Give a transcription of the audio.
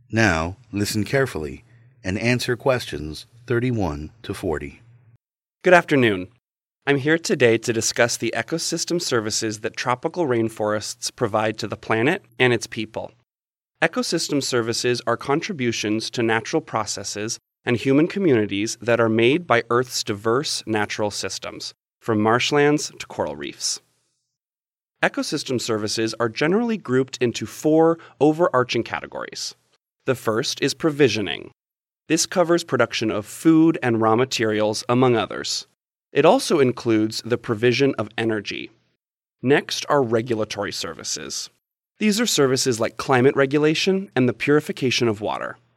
Now, listen carefully and answer questions 31 to 40. Good afternoon. I'm here today to discuss the ecosystem services that tropical rainforests provide to the planet and its people. Ecosystem services are contributions to natural processes and human communities that are made by Earth's diverse natural systems, from marshlands to coral reefs. Ecosystem services are generally grouped into 4 overarching categories. The first is provisioning. This covers production of food and raw materials, among others. It also includes the provision of energy. Next are regulatory services. These are services like climate regulation and the purification of water.